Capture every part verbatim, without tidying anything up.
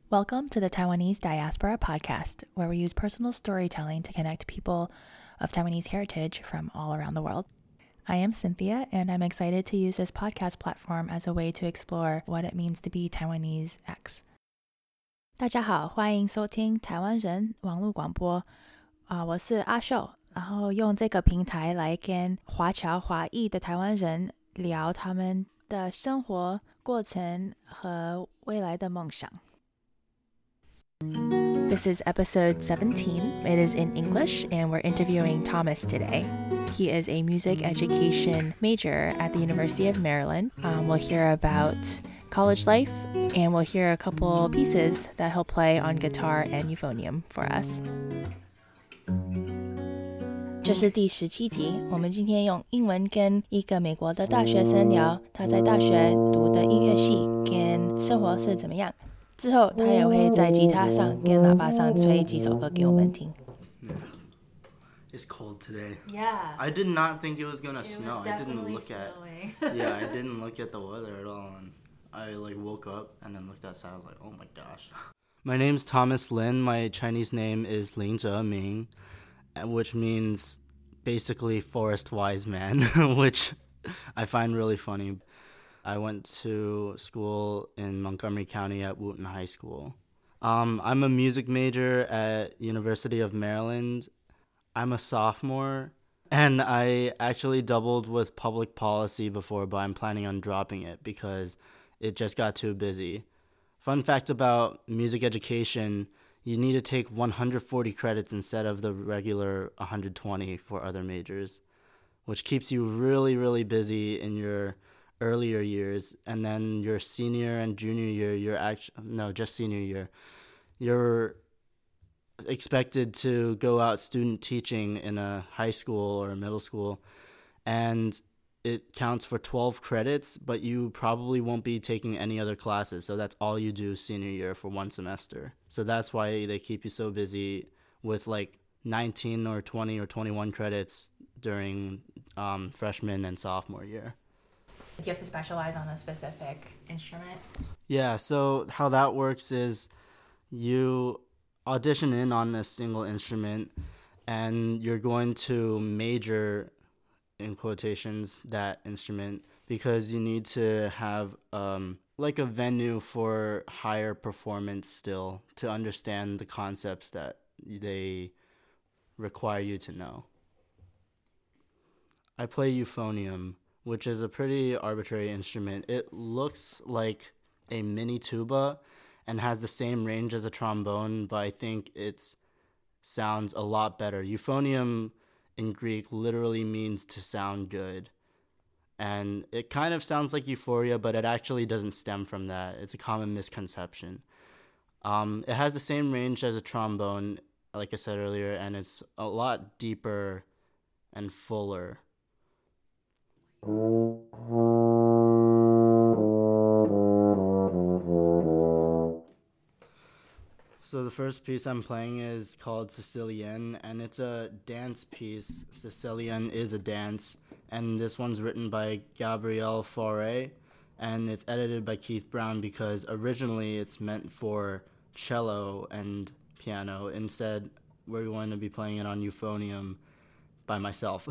Welcome to the Taiwanese Diaspora Podcast, where we use personal storytelling to connect people of Taiwanese heritage from all around the world. I am Cynthia, and I'm excited to use this podcast platform as a way to explore what it means to be Taiwanese X. 大家好，欢迎收听台湾人网络广播。啊、我是阿秀，然后用这个平台来跟华侨华裔的台湾人聊他们的生活过程和未来的梦想。This is episode seventeen. It is in English, and we're interviewing Thomas today. He is a music education major at the University of Maryland. Um, we'll hear about college life, and we'll hear a couple pieces that he'll play on guitar and euphonium for us. 这是第十七集，我们今天用英文跟一个美国的大学生聊他在大学读的音乐系跟生活是怎么样。之后他也会在吉他上跟喇叭上吹几首歌给我们听。 Yeah. It's cold today. Yeah. I did not think it was gonna It snow. was I didn't definitely look snowing. at Yeah, I didn't look at the weather at all, and I like woke up and then looked outside. I was like, oh my gosh. My name's Thomas Lin. My Chinese name is Ling Zheming, which means basically forest wise man, which I find really funny. I went to school in Montgomery County at Wooten High School. Um, I'm a music major at University of Maryland. I'm a sophomore, and I actually doubled with public policy before, but I'm planning on dropping it because it just got too busy. Fun fact about music education, you need to take one hundred forty credits instead of the regular one hundred twenty for other majors, which keeps you really, really busy in your earlier years, and then your senior and junior year, you're actually, no, just senior year, you're expected to go out student teaching in a high school or a middle school, and it counts for twelve credits, but you probably won't be taking any other classes, so that's all you do senior year for one semester. So that's why they keep you so busy with like nineteen or twenty or twenty-one credits during um, freshman and sophomore year. Do you have to specialize on a specific instrument? Yeah, so how that works is you audition in on a single instrument, and you're going to major, in quotations, that instrument because you need to have um, like a venue for higher performance still to understand the concepts that they require you to know. I play euphonium, which is a pretty arbitrary instrument. It looks like a mini tuba and has the same range as a trombone, but I think it sounds a lot better. Euphonium in Greek literally means to sound good. And it kind of sounds like euphoria, but it actually doesn't stem from that. It's a common misconception. Um, it has the same range as a trombone, like I said earlier, and it's a lot deeper and fuller. So the first piece I'm playing is called Sicilienne, and it's a dance piece. Sicilienne is a dance, and this one's written by Gabrielle Fauré, and it's edited by Keith Brown because originally it's meant for cello and piano. Instead, we're going to be playing it on euphonium by myself.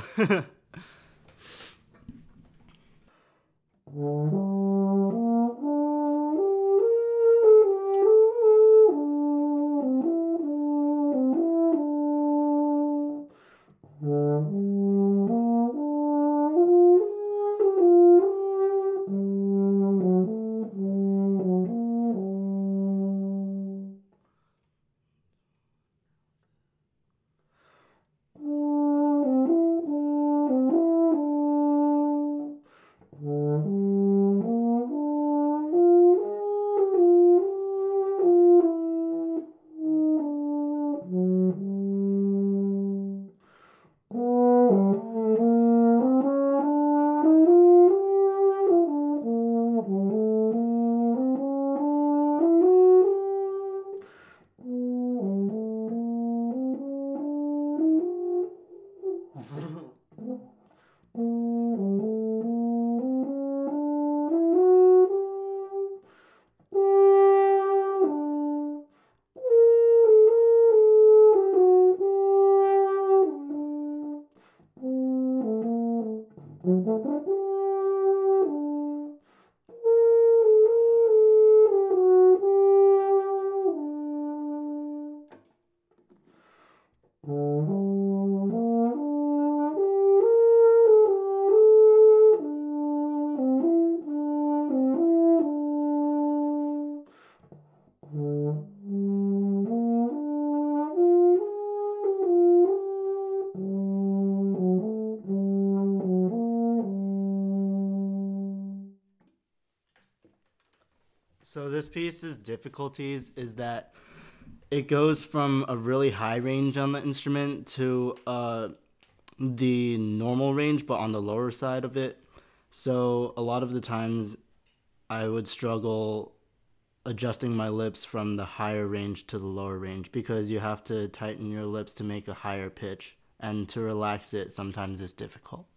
So this piece's difficulties is that it goes from a really high range on the instrument to uh, the normal range, but on the lower side of it. So a lot of the times I would struggle adjusting my lips from the higher range to the lower range because you have to tighten your lips to make a higher pitch, and to relax it sometimes is difficult.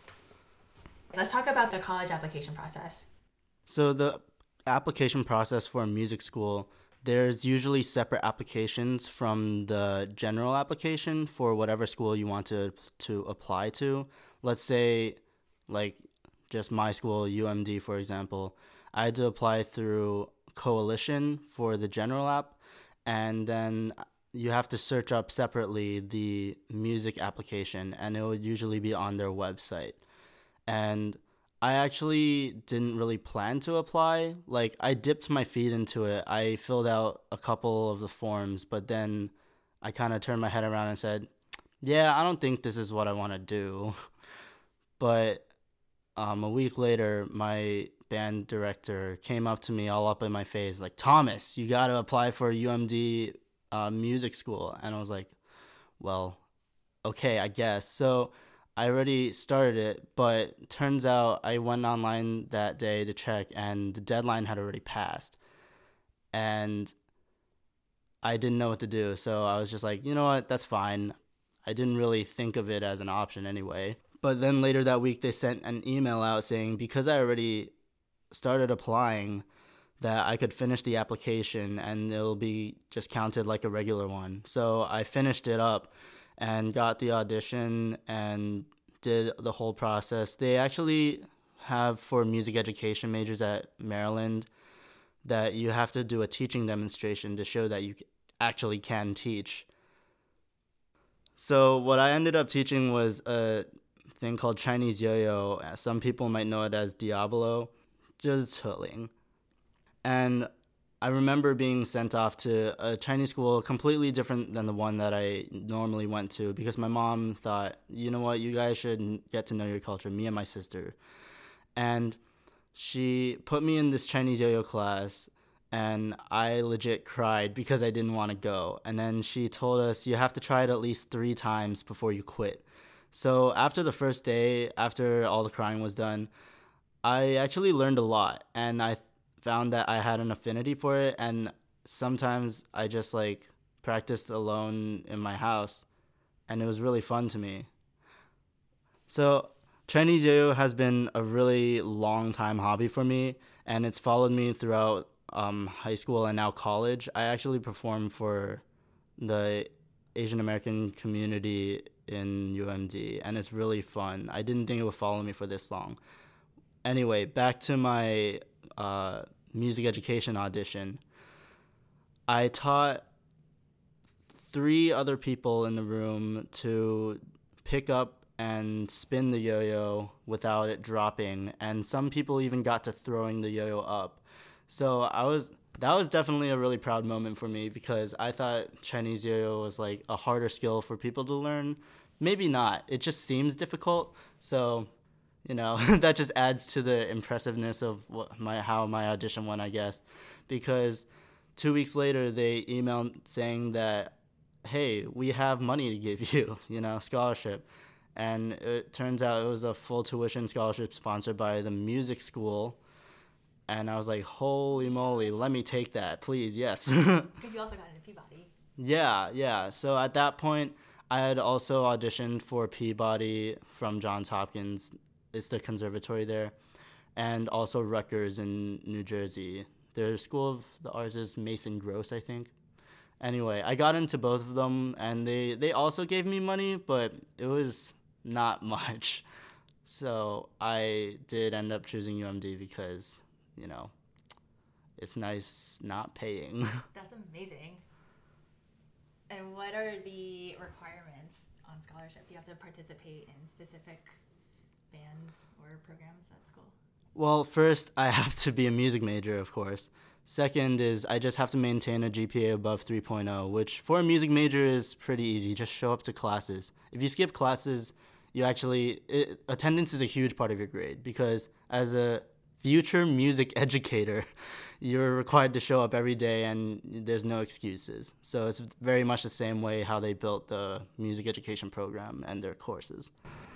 Let's talk about the college application process. So the application process for a music school, there's usually separate applications from the general application for whatever school you want to to apply to. Let's say, like, just my school, U M D, for example. I had to apply through Coalition for the general app, and then you have to search up separately the music application, and it would usually be on their website. And I actually didn't really plan to apply. Like, I dipped my feet into it. I filled out a couple of the forms, but then I kind of turned my head around and said, yeah, I don't think this is what I want to do. But um, a week later, my band director came up to me all up in my face, like, Thomas, you got to apply for U M D uh, music school. And I was like, well, okay, I guess. So I already started it, but turns out I went online that day to check, and the deadline had already passed. And I didn't know what to do, so I was just like, you know what, that's fine. I didn't really think of it as an option anyway. But then later that week, they sent an email out saying because I already started applying, that I could finish the application and it'll be just counted like a regular one. So I finished it up and got the audition and did the whole process. They actually have, for music education majors at Maryland, that you have to do a teaching demonstration to show that you actually can teach. So what I ended up teaching was a thing called Chinese yo-yo. Some people might know it as Diablo, just Heling. And I remember being sent off to a Chinese school completely different than the one that I normally went to, because my mom thought, you know what, you guys should get to know your culture, me and my sister. And she put me in this Chinese yo-yo class, and I legit cried because I didn't want to go. And then she told us, you have to try it at least three times before you quit. So after the first day, after all the crying was done, I actually learned a lot, and I found that I had an affinity for it, and sometimes I just like practiced alone in my house, and it was really fun to me. So Chinese yo-yo has been a really long time hobby for me, and it's followed me throughout um, high school and now college. I actually perform for the Asian American community in U M D, and it's really fun. I didn't think it would follow me for this long. Anyway, back to my uh, music education audition. I taught three other people in the room to pick up and spin the yo-yo without it dropping, and some people even got to throwing the yo-yo up. So I was that was definitely a really proud moment for me, because I thought Chinese yo-yo was like a harder skill for people to learn. Maybe not. It just seems difficult. So, you know, that just adds to the impressiveness of what my how my audition went, I guess. Because two weeks later, they emailed saying that, hey, we have money to give you, you know, scholarship. And it turns out it was a full tuition scholarship sponsored by the music school. And I was like, holy moly, let me take that, please, yes. Because you also got into Peabody. Yeah, yeah. So at that point, I had also auditioned for Peabody from Johns Hopkins. It's the conservatory there. And also Rutgers in New Jersey. Their School of the Arts is Mason Gross, I think. Anyway, I got into both of them, and they, they also gave me money, but it was not much. So I did end up choosing U M D because, you know, it's nice not paying. That's amazing. And what are the requirements on scholarship? Do you have to participate in specific bands or programs at school? Well, first, I have to be a music major, of course. Second is I just have to maintain a G P A above three point oh, which for a music major is pretty easy. Just show up to classes. If you skip classes, you actually, it, attendance is a huge part of your grade because as a future music educator, you're required to show up every day and there's no excuses. So it's very much the same way how they built the music education program and their courses.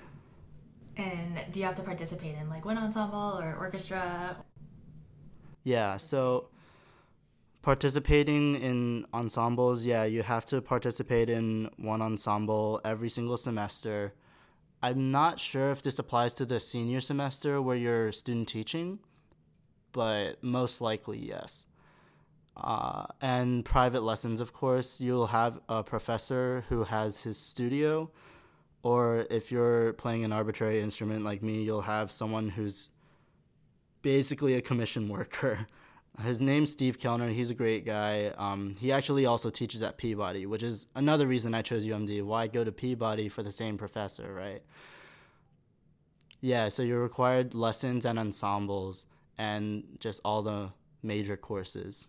And do you have to participate in like wind ensemble or orchestra? Yeah, so participating in ensembles, yeah, you have to participate in one ensemble every single semester. I'm not sure if this applies to the senior semester where you're student teaching, but most likely yes. Uh, and private lessons, of course, you'll have a professor who has his studio, or if you're playing an arbitrary instrument like me, you'll have someone who's basically a commission worker. His name's Steve Kellner. He's a great guy. Um, he actually also teaches at Peabody, which is another reason I chose U M D. Why go to Peabody for the same professor, right? Yeah, so you're required lessons and ensembles and just all the major courses.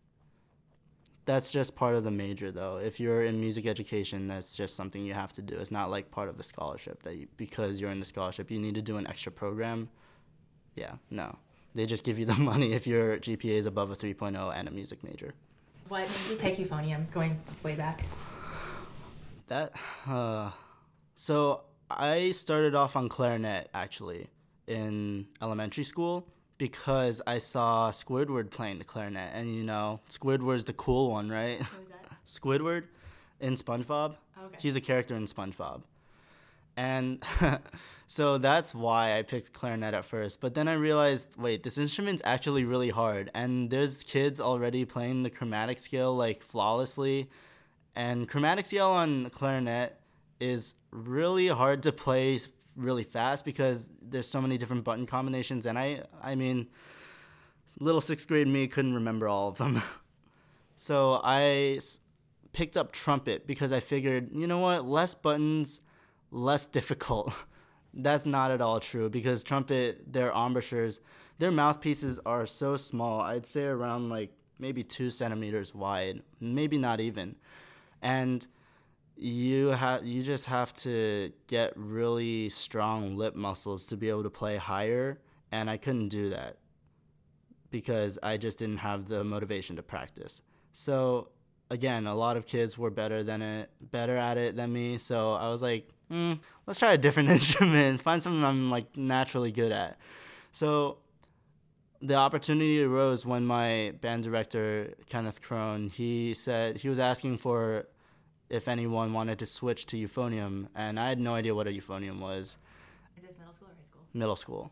That's just part of the major, though. If you're in music education, that's just something you have to do. It's not like part of the scholarship that you, because you're in the scholarship, you need to do an extra program. Yeah, no. They just give you the money if your G P A is above a three point oh and a music major. What made you pick euphonium, going just way back? That, uh, so I started off on clarinet, actually, in elementary school because I saw Squidward playing the clarinet. And, you know, Squidward's the cool one, right? What was that? Squidward in SpongeBob. Okay. He's a character in SpongeBob. And so that's why I picked clarinet at first. But then I realized, wait, this instrument's actually really hard. And there's kids already playing the chromatic scale, like, flawlessly. And chromatic scale on clarinet is really hard to play really fast because there's so many different button combinations. And I, I mean, little sixth grade me couldn't remember all of them. So I picked up trumpet because I figured, you know what, less buttons, less difficult. That's not at all true because trumpet, their embouchures, their mouthpieces are so small. I'd say around like maybe two centimeters wide, maybe not even. And you have you just have to get really strong lip muscles to be able to play higher, and I couldn't do that because I just didn't have the motivation to practice. So again, a lot of kids were better than it, better at it than me. So I was like, mm, let's try a different instrument, find something I'm like naturally good at. So the opportunity arose when my band director, Kenneth Crone, he said he was asking for if anyone wanted to switch to euphonium, and I had no idea what a euphonium was. Is this middle school or high school? Middle school.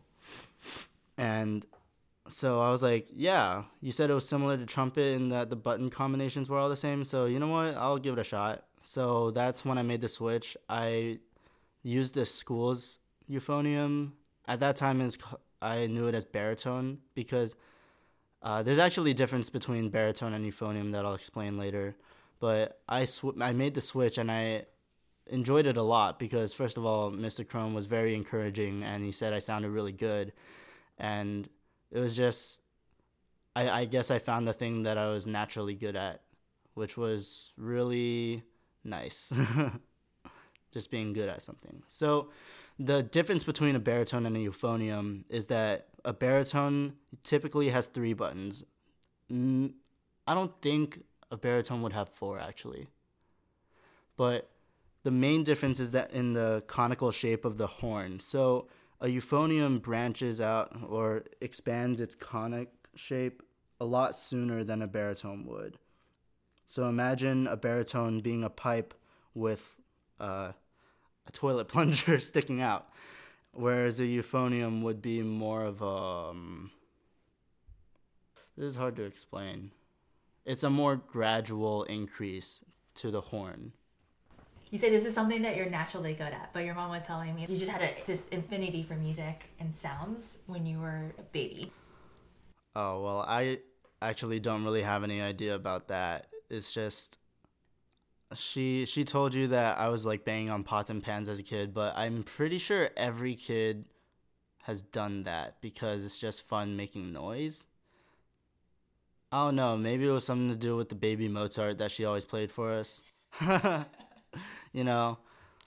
And so I was like, yeah, you said it was similar to trumpet and that the button combinations were all the same, so you know what, I'll give it a shot. So that's when I made the switch. I used the school's euphonium. At that time, it's, I knew it as baritone because uh, there's actually a difference between baritone and euphonium that I'll explain later. But I sw- I made the switch and I enjoyed it a lot because, first of all, Mister Crone was very encouraging and he said I sounded really good. And it was just, I, I guess I found the thing that I was naturally good at, which was really nice. Just being good at something. So the difference between a baritone and a euphonium is that a baritone typically has three buttons. I don't think a baritone would have four, actually. But the main difference is that in the conical shape of the horn. So a euphonium branches out or expands its conic shape a lot sooner than a baritone would. So imagine a baritone being a pipe with uh, a toilet plunger sticking out, whereas a euphonium would be more of a... Um, this is hard to explain. It's a more gradual increase to the horn. You say this is something that you're naturally good at, but your mom was telling me you just had a, this affinity for music and sounds when you were a baby. Oh, well, I actually don't really have any idea about that. It's just, she she told you that I was like banging on pots and pans as a kid, but I'm pretty sure every kid has done that because it's just fun making noise. I don't know, maybe it was something to do with the baby Mozart that she always played for us. You know,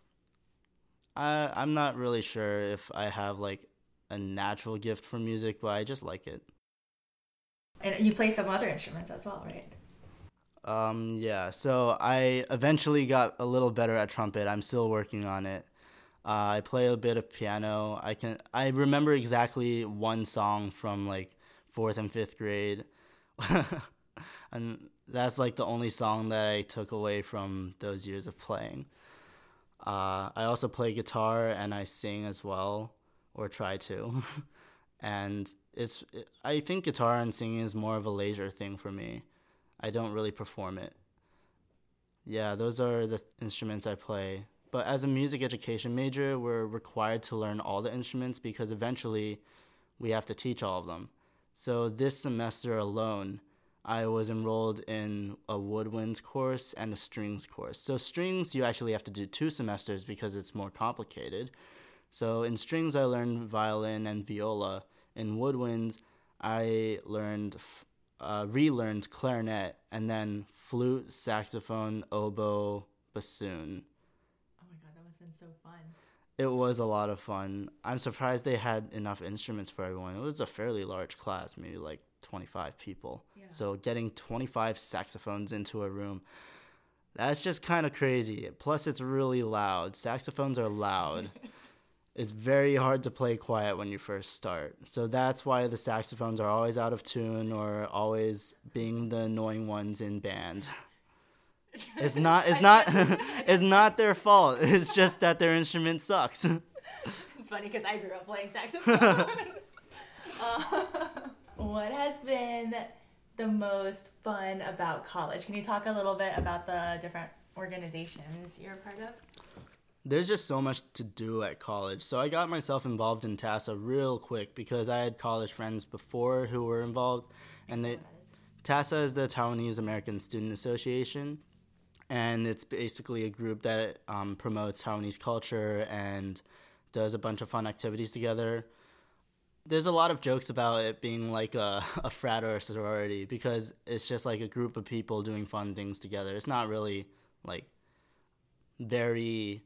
I I'm not really sure if I have like a natural gift for music, but I just like it. And you play some other instruments as well, right? Um, yeah, so I eventually got a little better at trumpet. I'm still working on it. Uh, I play a bit of piano. I can I remember exactly one song from like fourth and fifth grade, and that's like the only song that I took away from those years of playing. Uh, I also play guitar and I sing as well, or try to, and it's I think guitar and singing is more of a leisure thing for me. I don't really perform it. Yeah, those are the instruments I play. But as a music education major, we're required to learn all the instruments because eventually we have to teach all of them. So this semester alone, I was enrolled in a woodwinds course and a strings course. So strings, you actually have to do two semesters because it's more complicated. So in strings, I learned violin and viola. In woodwinds, I learned Uh, relearned clarinet, and then flute, saxophone, oboe, bassoon. Oh my god, that must have been so fun. It was a lot of fun. I'm surprised they had enough instruments for everyone. It was a fairly large class, maybe like twenty-five people. Yeah. So getting twenty-five saxophones into a room, that's just kind of crazy. Plus, it's really loud. Saxophones are loud. It's very hard to play quiet when you first start. So that's why the saxophones are always out of tune or always being the annoying ones in band. It's not it's not it's not their fault. It's just that their instrument sucks. It's funny because I grew up playing saxophone. uh, what has been the most fun about college? Can you talk a little bit about the different organizations you're a part of? There's just so much to do at college. So I got myself involved in TASA real quick because I had college friends before who were involved. And they, TASA is the Taiwanese American Student Association. And it's basically a group that um, promotes Taiwanese culture and does a bunch of fun activities together. There's a lot of jokes about it being like a, a frat or a sorority because it's just like a group of people doing fun things together. It's not really like very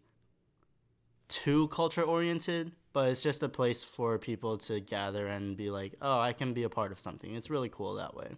too culture oriented, but it's just a place for people to gather and be like, oh, I can be a part of something. It's really cool that way.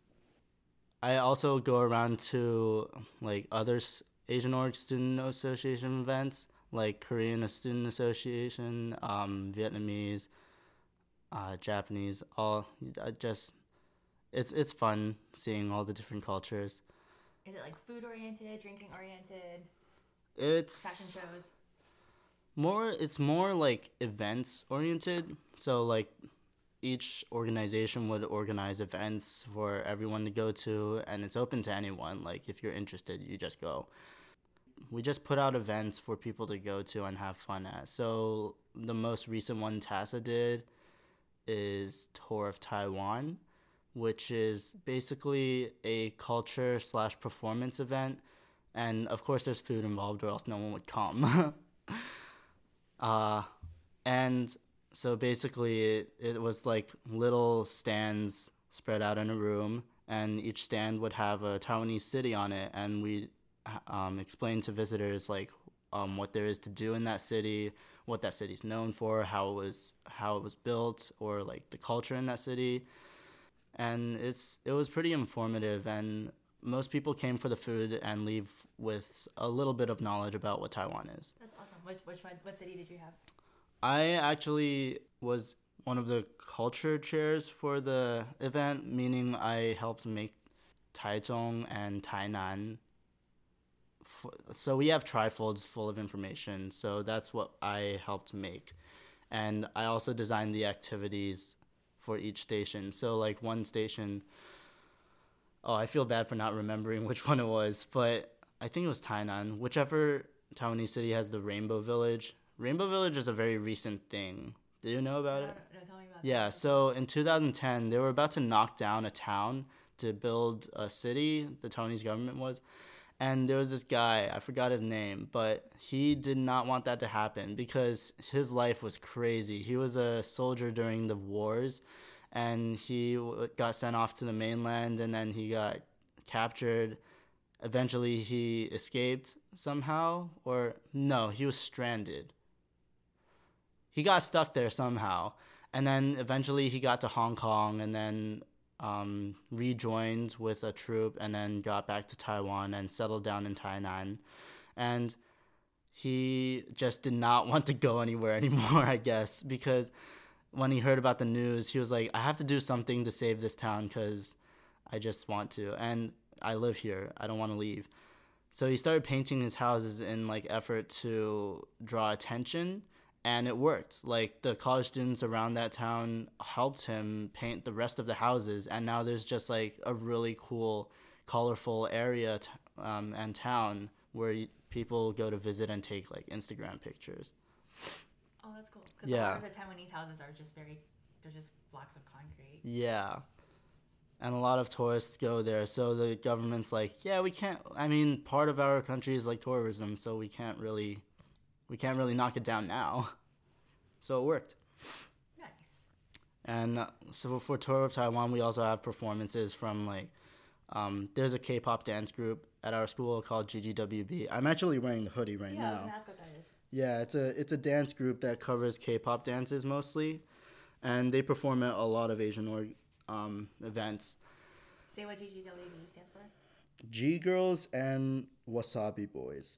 I also go around to like other Asian Org Student Association events, like Korean Student Association, um, Vietnamese, uh, Japanese. All just it's it's fun seeing all the different cultures. Is it like food oriented, drinking oriented? It's fashion shows. More, it's more like events oriented. So like each organization would organize events for everyone to go to, and it's open to anyone. Like if you're interested, you just go. We just put out events for people to go to and have fun at. So the most recent one TASA did is Tour of Taiwan, which is basically a culture slash performance event. And of course there's food involved or else no one would come. Uh, and so basically it, it was like little stands spread out in a room, and each stand would have a Taiwanese city on it, and we um, explain to visitors like um, what there is to do in that city, what that city's known for, how it was how it was built, or like the culture in that city. And it's it was pretty informative, and most people came for the food and leave with a little bit of knowledge about what Taiwan is. That's awesome. Which, which one, what city did you have? I actually was one of the culture chairs for the event, meaning I helped make Taichung and Tainan. So we have trifolds full of information, so that's what I helped make. And I also designed the activities for each station. So like one station... Oh, I feel bad for not remembering which one it was, but I think it was Tainan. Whichever Taiwanese city has the Rainbow Village. Rainbow Village is a very recent thing. Do you know about no, it? No, tell me about Yeah, that. so in two thousand ten, they were about to knock down a town to build a city, the Taiwanese government was, And there was this guy, I forgot his name, but he did not want that to happen because his life was crazy. He was a soldier during the wars, and he w- got sent off to the mainland, and then he got captured. Eventually, he escaped somehow, or no, he was stranded. He got stuck there somehow, and then eventually he got to Hong Kong, and then um, rejoined with a troop, and then got back to Taiwan and settled down in Tainan. And he just did not want to go anywhere anymore, I guess, because when he heard about the news, he was like, I have to do something to save this town because I just want to. And I live here. I don't want to leave. So he started painting his houses in like effort to draw attention, and it worked. Like the college students around that town helped him paint the rest of the houses, and now there's just like a really cool, colorful area t- um, and town where y- people go to visit and take like Instagram pictures. Oh, that's cool. Because Yeah. a lot of the Taiwanese houses are just very, they're just blocks of concrete. Yeah. And a lot of tourists go there. So the government's like, yeah, we can't, I mean, part of our country is like tourism, so we can't really, we can't really knock it down now. So it worked. Nice. And uh, so for Tour of Taiwan, we also have performances from like, um, there's a K-pop dance group at our school called G G W B. I'm actually wearing the hoodie right Yeah, now. I was going to ask what that is. Yeah, it's a it's a dance group that covers K-pop dances mostly, and they perform at a lot of Asian org, um, events. Say what G G W B stands for. G Girls and Wasabi Boys.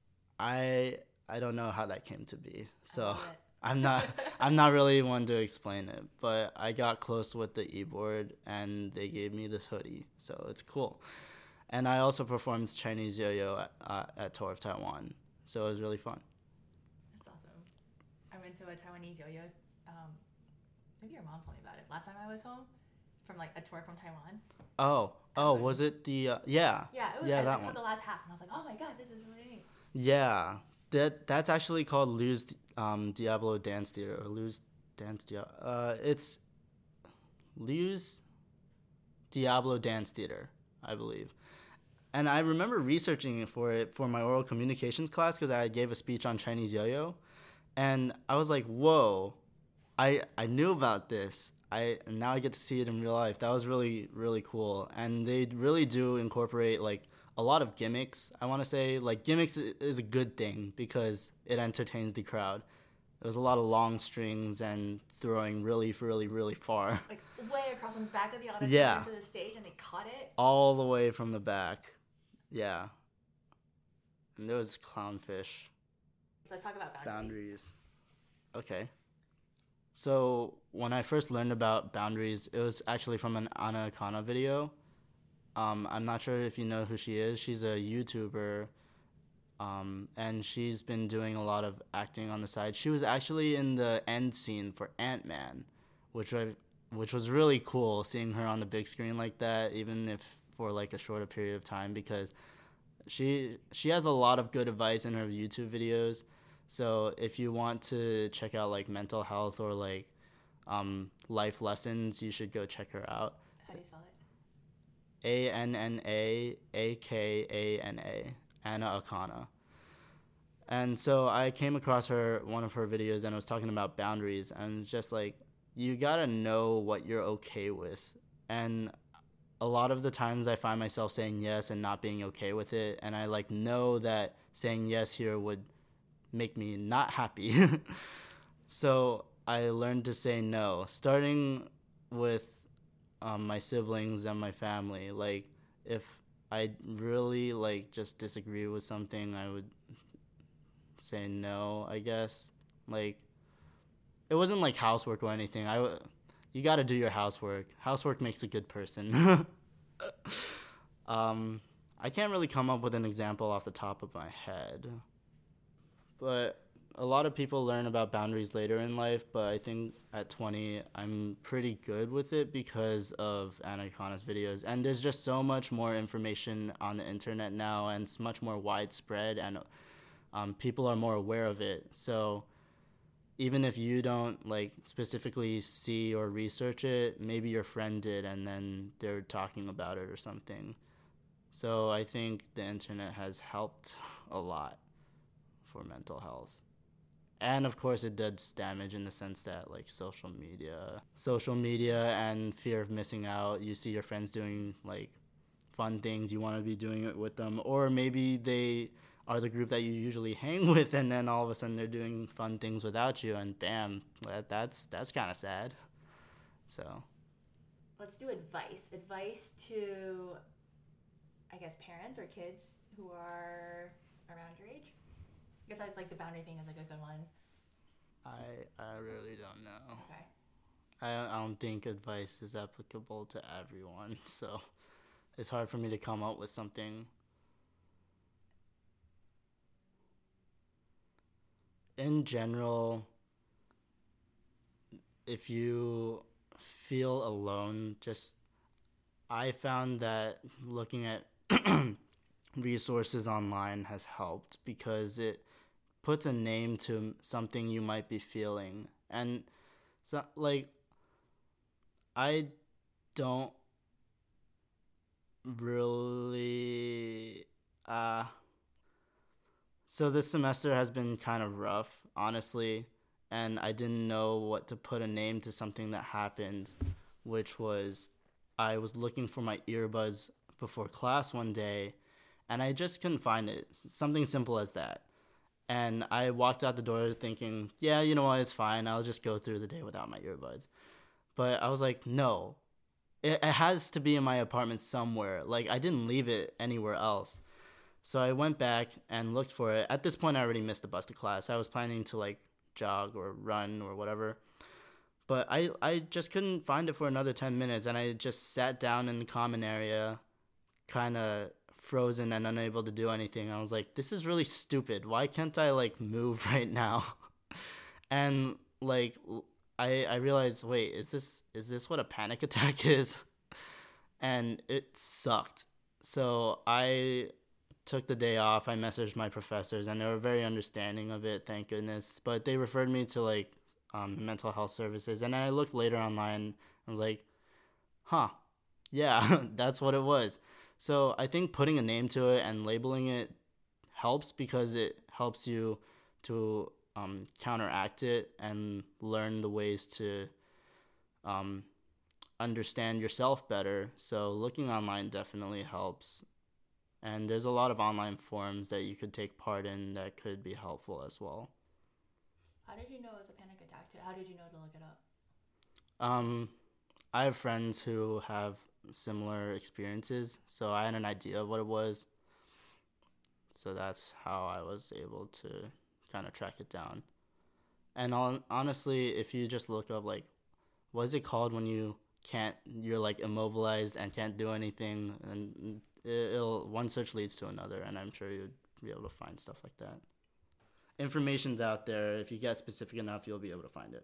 I I don't know how that came to be, so love it. I'm not I'm not really one to explain it. But I got close with the e-board, and they gave me this hoodie, so it's cool. And I also performed Chinese yo-yo at, uh, at Tour of Taiwan, so it was really fun. That's awesome. I went to a Taiwanese yo-yo. Um, maybe your mom told me about it. Last time I was home, from like a tour from Taiwan. Oh, oh, was it the uh, yeah? Yeah, it was. Yeah, I, that I one. caught the last half, and I was like, oh my god, this is really neat. Yeah, that that's actually called Lou's um, Diablo Dance Theater or Lou's Dance Diablo. Uh, it's Lou's Diablo Dance Theater, I believe. And I remember researching for it for my oral communications class because I gave a speech on Chinese yo-yo, and I was like, whoa, I I knew about this. I and now I get to see it in real life. That was really really cool, and they really do incorporate like a lot of gimmicks. I want to say like gimmicks i- is a good thing because it entertains the crowd. There's a lot of long strings and throwing really really really far, Like way across on the back of the auditorium Yeah. to the stage, and they caught it. all the way from the back. Yeah, and there was clownfish. Let's talk about boundaries. Boundaries. Okay. So when I first learned about boundaries, it was actually from an Ana Akana video. Um, I'm not sure if you know who she is. She's a YouTuber, um, and she's been doing a lot of acting on the side. She was actually in the end scene for Ant-Man, which I, which was really cool seeing her on the big screen like that, even if for like a shorter period of time, because she she has a lot of good advice in her YouTube videos. So if you want to check out like mental health or like um, life lessons, you should go check her out. How do you spell it? A N N A A K A N A, Ana Akana. And so I came across her one of her videos, and it was talking about boundaries, and just like you gotta know what you're okay with. And a lot of the times I find myself saying yes and not being okay with it, and I like know that saying yes here would make me not happy. So I learned to say no, starting with um, my siblings and my family. Like if I really like just disagree with something, I would say no, I guess. Like it wasn't like housework or anything. I w- you got to do your housework. Housework makes a good person. um, I can't really come up with an example off the top of my head. But a lot of people learn about boundaries later in life, but I think at twenty, I'm pretty good with it because of Ana Akana's videos. And there's just so much more information on the internet now, and it's much more widespread, and um, people are more aware of it. So even if you don't like specifically see or research it, maybe your friend did, and then they're talking about it or something. So I think the internet has helped a lot for mental health. And of course it does damage in the sense that like social media, social media and fear of missing out. You see your friends doing like fun things, you want to be doing it with them, or maybe they are the group that you usually hang with, and then all of a sudden they're doing fun things without you, and bam, that, that's that's kind of sad. So let's do advice. Advice to, I guess, parents or kids who are around your age. I guess that's like the boundary thing is like a good one. I I really don't know. Okay. I I don't think advice is applicable to everyone, so it's hard for me to come up with something. In general, if you feel alone, just I found that looking at resources online has helped because it puts a name to something you might be feeling. And so like I don't really uh so this semester has been kind of rough, honestly, and I didn't know what to put a name to something that happened, which was I was looking for my earbuds before class one day and I just couldn't find it. Something simple as that. And I walked out the door thinking, yeah, you know what, it's fine. I'll just go through the day without my earbuds. But I was like, no, it, it has to be in my apartment somewhere. Like, I didn't leave it anywhere else. So I went back and looked for it. At this point, I already missed the bus to class. I was planning to, like, jog or run or whatever. But I, I just couldn't find it for another ten minutes. And I just sat down in the common area, kind of frozen and unable to do anything. I was like, this is really stupid. Why can't I, like, move right now? And, like, I I realized, wait, is this is this what a panic attack is? And it sucked. So I took the day off. I messaged my professors, and they were very understanding of it, thank goodness. But they referred me to, like, um, mental health services. And I looked later online. I was like, huh, yeah, that's what it was. So I think putting a name to it and labeling it helps because it helps you to um, counteract it and learn the ways to um, understand yourself better. So looking online definitely helps. And there's a lot of online forums that you could take part in that could be helpful as well. How did you know it was a panic attack? How did you know to look it up? Um, I have friends who have similar experiences, so I had an idea of what it was. So that's how I was able to kind of track it down. And on, honestly, if you just look up, like, what is it called when you can't, you're, like, immobilized and can't do anything, and it'll, one search leads to another, and I'm sure you'd be able to find stuff like that. Information's out there. If you get specific enough, you'll be able to find it.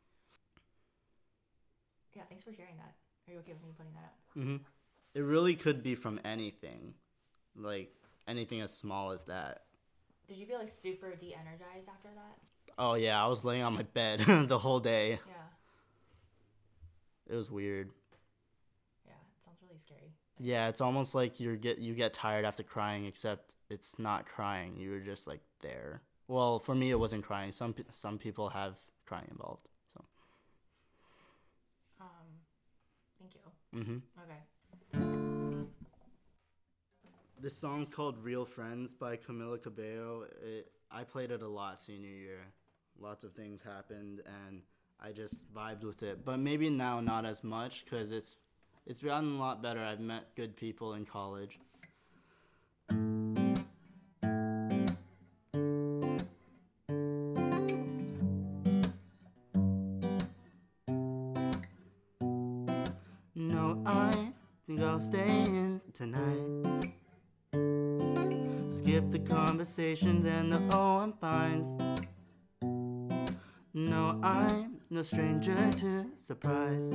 Yeah, thanks for sharing that. Are you okay with me putting that up? Mm-hmm. It really could be from anything, like anything as small as that. Did you feel like super de-energized after that? Oh yeah, I was laying on my bed the whole day. Yeah. It was weird. Yeah, it sounds really scary. Yeah, it's almost like you get you get tired after crying, except it's not crying. You were just like there. Well, for me, it wasn't crying. Some some people have crying involved. So. Um, thank you. Mhm. Okay. This song's called "Real Friends" by Camila Cabello. It, I played it a lot senior year. Lots of things happened, and I just vibed with it. But maybe now not as much because it's it's gotten a lot better. I've met good people in college. No, I think I'll stay in tonight. Skip the conversations and the oh, I'm fines. No, I'm no stranger to surprise.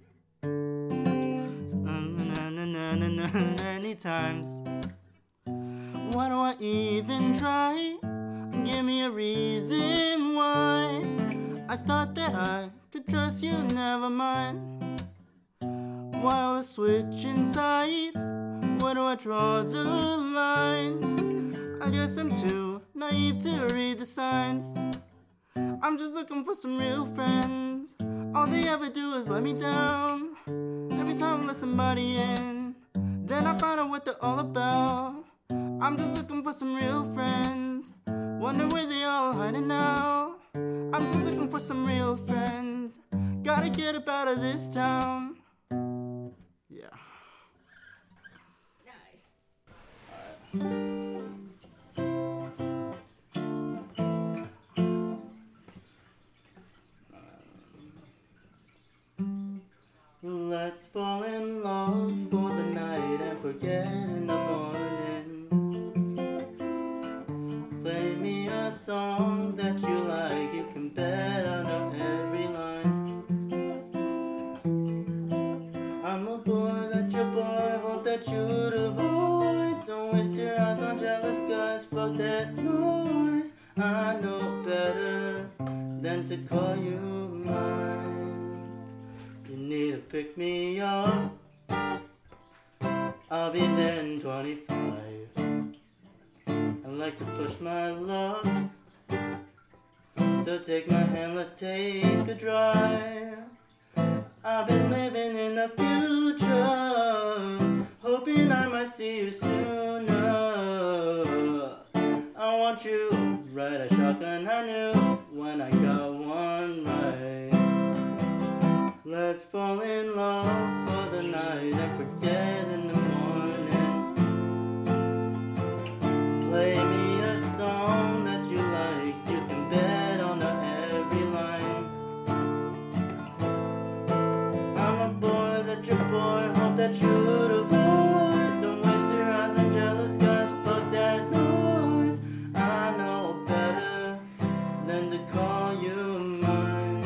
Many times. Why do I even try? Give me a reason why. I thought that I could trust you, never mind. While switching sides, where do I draw the line? I guess I'm too naive to read the signs. I'm just looking for some real friends. All they ever do is let me down. Every time I let somebody in, then I find out what they're all about. I'm just looking for some real friends. Wonder where they all are hiding now. I'm just looking for some real friends. Gotta get up out of this town. Yeah. Nice. Let's fall in love for the night and forget in the morning. Play me a song that you like, you can bet I know every line. I'm a boy that your boy, hope that you'd avoid. Don't waste your eyes on jealous guys, fuck that noise. I know better than to call you mine. You need to pick me up, I'll be there in twenty-five. I like to push my luck, so take my hand, let's take a drive. I've been living in the future, hoping I might see you sooner. I want you, ride a shotgun, I knew when I got one right. Let's fall in love for the night and forget in the morning. Play me a song that you like, you can bet on every line. I'm a boy that your boy, hope that you'd avoid. Don't waste your eyes on jealous guys, fuck that noise. I know better than to call you mine.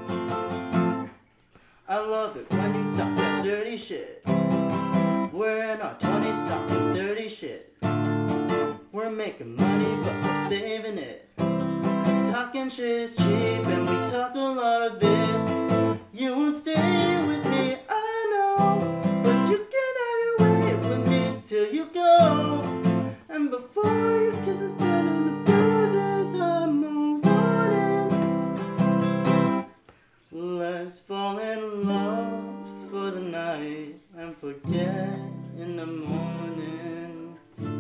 I love it when you talk that dirty shit. We're in our twenties talking dirty shit. We're making money but we're saving it. Cause talking shit is cheap and we talk a lot of it. You won't stay with me, I know, but you can have your way with me till you go. And before your kisses turn into bruises, I move on in. Let's fall in love for the night and forget in the morning.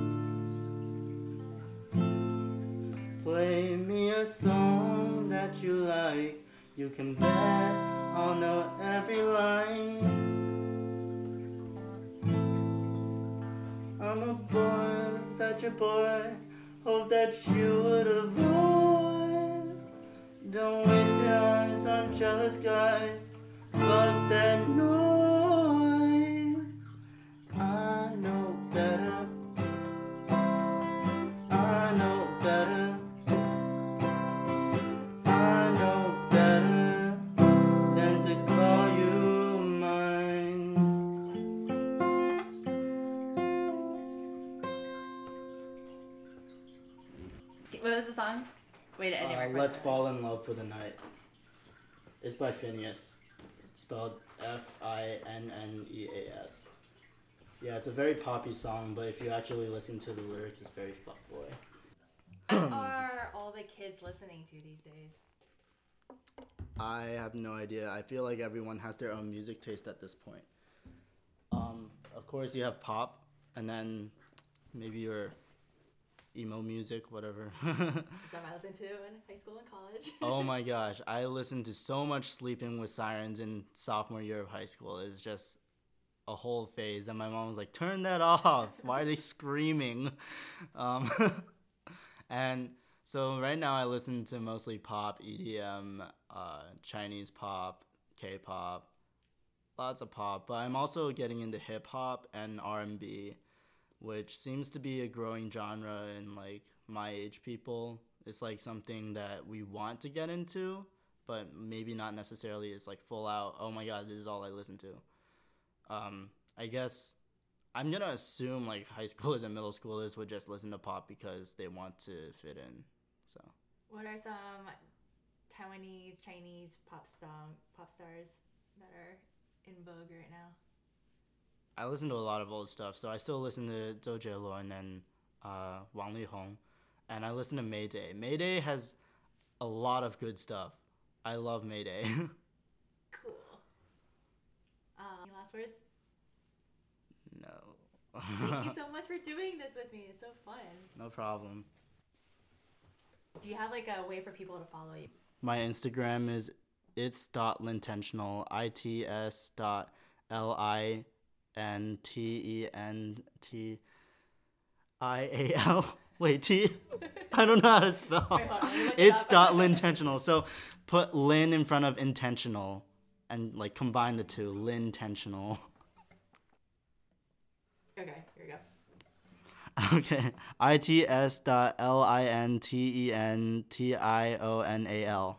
Play me a song that you like, you can bet I'll know every line. I'm a boy that your boy, hope that you would avoid. Don't waste your eyes on jealous guys, fuck that noise. I know better, I know better, I know better than to call you mine. What was the song? Wait, it didn't Uh, work. Let's Fall in Love for the Night. It's by Phineas. Spelled F I N N E A S. Yeah, it's a very poppy song, but if you actually listen to the lyrics, it's very fuckboy. What are all the kids listening to these days? I have no idea. I feel like everyone has their own music taste at this point. Um, of course, you have pop, and then maybe your emo music, whatever. Stuff I listened to in high school and college. Oh my gosh, I listened to so much Sleeping with Sirens in sophomore year of high school. It was just a whole phase, and my mom was like, turn that off. Why are they screaming? Um, and so right now I listen to mostly pop, E D M, uh, Chinese pop, K-pop, lots of pop, but I'm also getting into hip-hop and R and B, which seems to be a growing genre in like my age people. It's like something that we want to get into, but maybe not necessarily is like full out, oh my god, this is all I listen to. Um, I guess I'm gonna assume like high schoolers and middle schoolers would just listen to pop because they want to fit in. So. What are some Taiwanese, Chinese pop song pop stars that are in vogue right now? I listen to a lot of old stuff, so I still listen to Zhou Jielun and uh, Wang Lihong, and I listen to Mayday. Mayday has a lot of good stuff. I love Mayday. Cool. Um, any last words? No. Thank you so much for doing this with me. It's so fun. No problem. Do you have like a way for people to follow you? My Instagram is it's dot lintentional, I T S dot L I N T E N T I A L. Wait, T? I don't know how to spell. Wait, hold on, let me look it It's up. dot lintentional. So put Lin in front of intentional and like combine the two. Lintentional. Okay, here we go. Okay. I T S dot L I N T E N T I O N A L.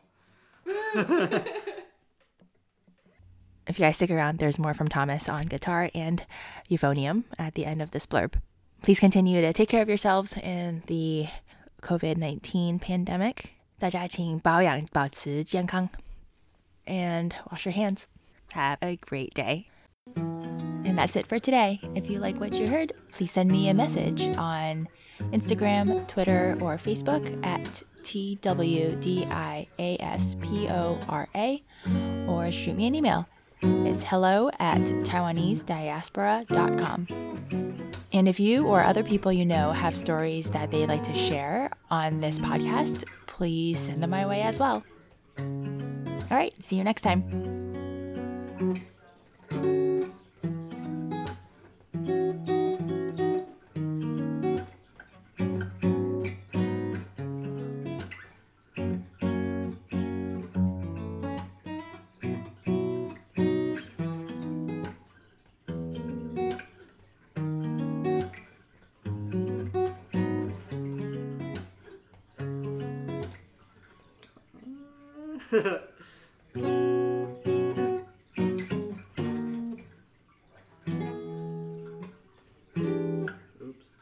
If you guys stick around, there's more from Thomas on guitar and euphonium at the end of this blurb. Please continue to take care of yourselves in the covid nineteen pandemic. 大家请保养保持健康 and wash your hands. Have a great day. And that's it for today. If you like what you heard, please send me a message on Instagram, Twitter, or Facebook at T W D I A S P O R A, or shoot me an email. It's hello at Taiwanese diaspora dot com. And if you or other people you know have stories that they'd like to share on this podcast, please send them my way as well. All right, see you next time. Oops.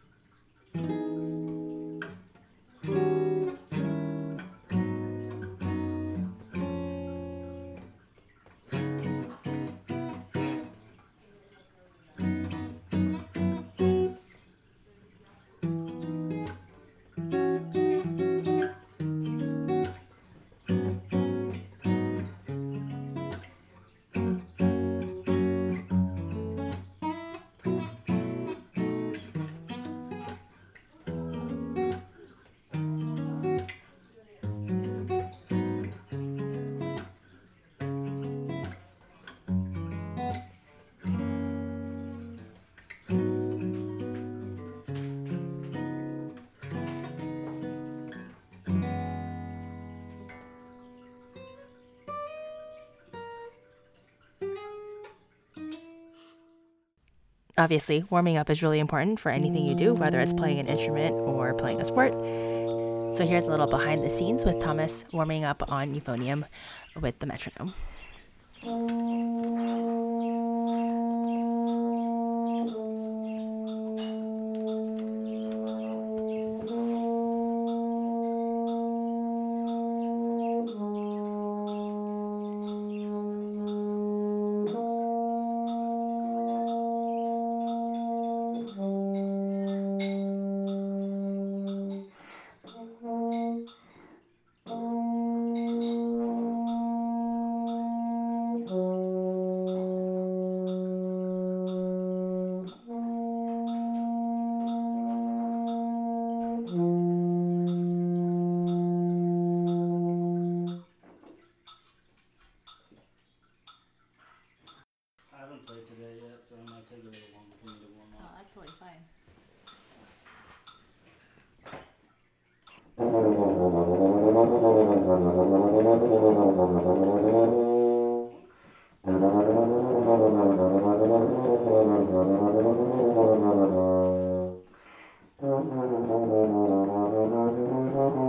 Obviously, warming up is really important for anything you do, whether it's playing an instrument or playing a sport. So here's a little behind the scenes with Thomas warming up on euphonium with the metronome. I haven't played today yet, so it might take a little longer for me to warm Oh, up. that's totally fine. Thank you.